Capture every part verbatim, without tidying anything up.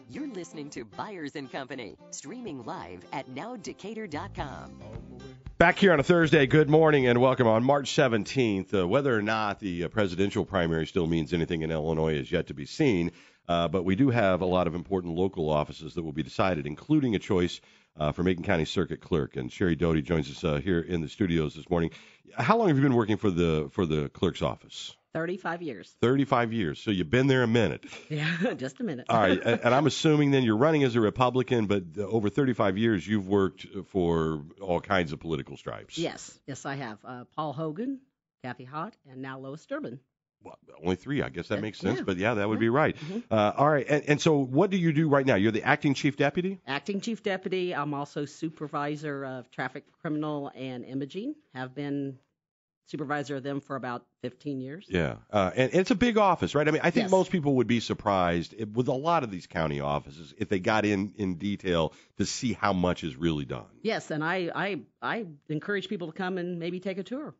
You're listening to Byers and Company, streaming live at now decatur dot com. Back here on a Thursday, good morning and welcome on March seventeenth. Uh, whether or not the uh, presidential primary still means anything in Illinois is yet to be seen, uh, but we do have a lot of important local offices that will be decided, including a choice uh, for Macon County Circuit Clerk. And Sherry Doty joins us uh, here in the studios this morning. How long have you been working for the for the clerk's office? thirty-five years. thirty-five years. So you've been there a minute. Yeah, just a minute. All right. And I'm assuming then you're running as a Republican, but over thirty-five years you've worked for all kinds of political stripes. Yes. Yes, I have. Uh, Paul Hogan, Kathy Hott, and now Lois Durbin. Well, only three. I guess that makes sense. Yeah. But, yeah, that would Yeah. be right. Mm-hmm. Uh, all right. And, and so what do you do right now? You're the acting chief deputy? Acting Chief Deputy. I'm also supervisor of traffic, criminal, and imaging. Have been supervisor of them for about fifteen years. Yeah. Uh, and, and it's a big office, right? I mean, I think Yes. most people would be surprised if, with a lot of these county offices if they got in in detail to see how much is really done. Yes, and I, I, I encourage people to come and maybe take a tour.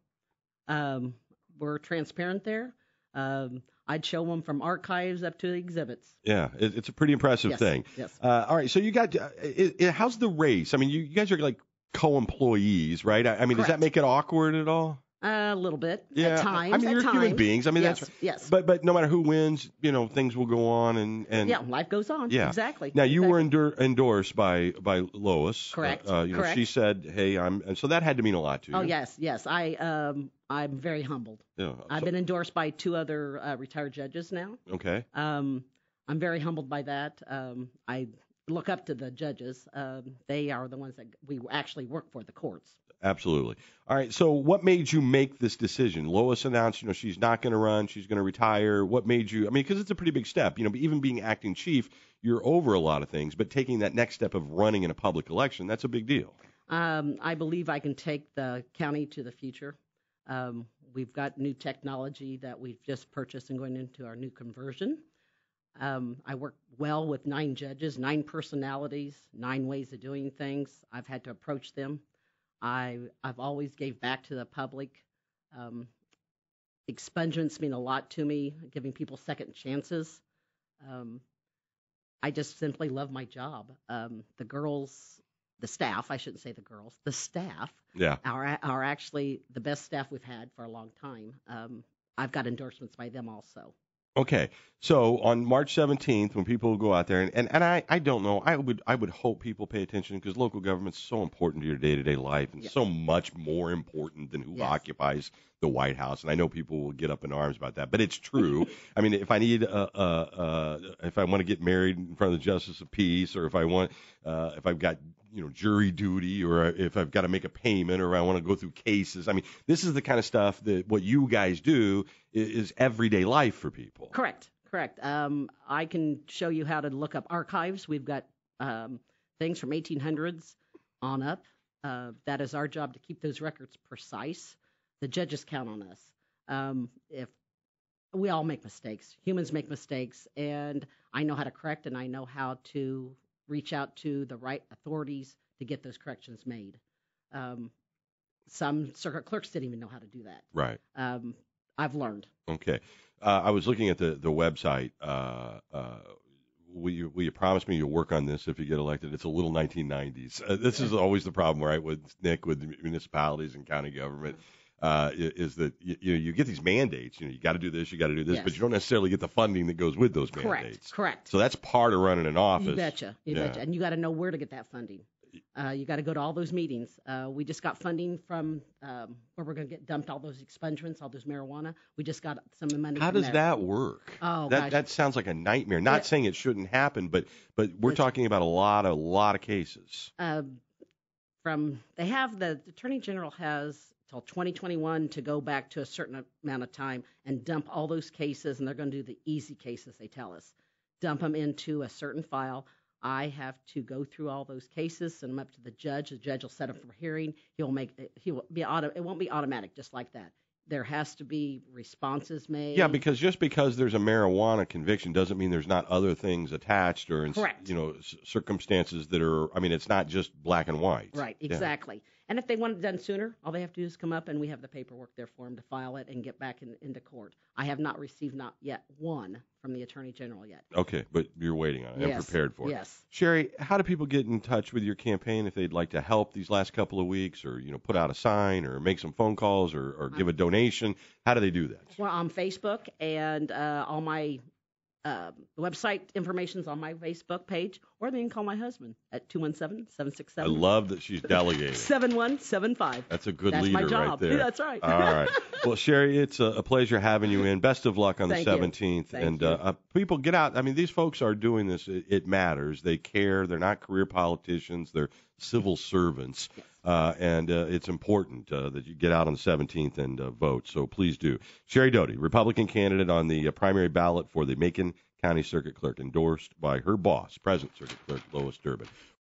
Um, we're transparent there. Um, I'd show them from archives up to the exhibits. Yeah, it, it's a pretty impressive Yes, thing. yes. Uh, all right, so you got uh, it, it, how's the race? I mean, you, you guys are like co-employees, right? I, I mean, does that Correct. make it awkward at all? A little bit Yeah, at times. I mean, at you're times. human beings. I mean, yes, that's yes. But but no matter who wins, you know, things will go on and and yeah, life goes on. yeah. Exactly. Now you exactly. were endor- endorsed by by Lois. Correct, Uh, uh, you know, correct. she said, "Hey, I'm," and so that had to mean a lot to you. Oh yes, yes. I um I'm very humbled. Yeah. I've so- been endorsed by two other uh, retired judges now. Okay. Um, I'm very humbled by that. Um, I look up to the judges. Um, they are the ones that we actually work for, the courts. Absolutely. All right. So, what made you make this decision? Lois announced, you know, she's not going to run. She's going to retire. What made you? I mean, because it's a pretty big step. You know, even being acting chief, you're over a lot of things, but taking that next step of running in a public election, that's a big deal. Um, I believe I can take the county to the future. Um, we've got new technology that we've just purchased and going into our new conversion. Um, I work well with nine judges, nine personalities, nine ways of doing things. I've had to approach them. I, I've always gave back to the public. Um, expungements mean a lot to me, giving people second chances. Um, I just simply love my job. Um, the girls, the staff, I shouldn't say the girls, the staff Yeah. are, are actually the best staff we've had for a long time. Um, I've got endorsements by them also. Okay, so on March seventeenth, when people go out there, and, and, and I, I don't know, I would I would hope people pay attention because local government's so important to your day-to-day life and Yes. so much more important than who Yes. occupies the White House. And I know people will get up in arms about that, but it's true. I mean, if I need, uh, uh, uh, if I want to get married in front of the Justice of Peace, or if I want, uh, if I've got, you know, jury duty, or if I've got to make a payment, or I want to go through cases. I mean, this is the kind of stuff that what you guys do is, is everyday life for people. Correct, correct. Um, I can show you how to look up archives. We've got um, things from eighteen hundreds on up. Uh, that is our job to keep those records precise. The judges count on us. Um, if we all make mistakes, humans make mistakes, and I know how to correct, and I know how to reach out to the right authorities to get those corrections made. Um, some circuit clerks didn't even know how to do that. Right. Um, I've learned. Okay. Uh, I was looking at the, the website. Uh, uh, will you, will you promise me you'll work on this if you get elected? It's a little nineteen nineties. Uh, this is always the problem, right, with Nick, with municipalities and county government, uh, is that you, you know, you get these mandates. You know, you got to do this, you got to do this, Yes. but you don't necessarily get the funding that goes with those Correct, mandates. correct. So that's part of running an office. You betcha, you Yeah. betcha. And you got to know where to get that funding. Uh, you got to go to all those meetings. Uh, we just got funding from um, where we're going to get dumped all those expungements, all those marijuana. We just got some money. How from does there. that work? Oh, that gosh. that sounds like a nightmare. Not Yeah. saying it shouldn't happen, but but we're It's- talking about a lot of lot of cases. Uh, from they have the, the attorney general has till twenty twenty-one to go back to a certain amount of time and dump all those cases, and they're going to do the easy cases. They tell us, dump them into a certain file. I have to go through all those cases, send them up to the judge. The judge will set up for hearing. He'll make he will be auto. It won't be automatic, just like that. There has to be responses made. Yeah, because just because there's a marijuana conviction doesn't mean there's not other things attached or, in, Correct. you know, c- circumstances that are. I mean, it's not just black and white. Right, Yeah. exactly. And if they want it done sooner, all they have to do is come up, and we have the paperwork there for them to file it and get back in, into court. I have not received not yet one from the Attorney General yet. Okay, but you're waiting on it and Yes, prepared for it. yes. Sherry, how do people get in touch with your campaign if they'd like to help these last couple of weeks, or you know, put out a sign, or make some phone calls, or, or give a donation? How do they do that? Well, on Facebook, and uh, all my uh, website information's on my Facebook page, or they can call my husband at two one seven, seven six I seven, love that she's delegating. seven one seven five. That's a good That's leader my job. right there. That's right. All right. Well, Sherry, it's a, a pleasure having you in. Best of luck on Thank the you. seventeenth. Thank and you. Uh, uh, people, get out. I mean, these folks are doing this. It, it matters. They care. They're not career politicians. They're civil servants. Yes. Uh, and uh, it's important uh, that you get out on the seventeenth and uh, vote. So please do. Sherry Doty, Republican candidate on the uh, primary ballot for the Macon County Circuit Clerk, endorsed by her boss, present Circuit Clerk Lois Durbin.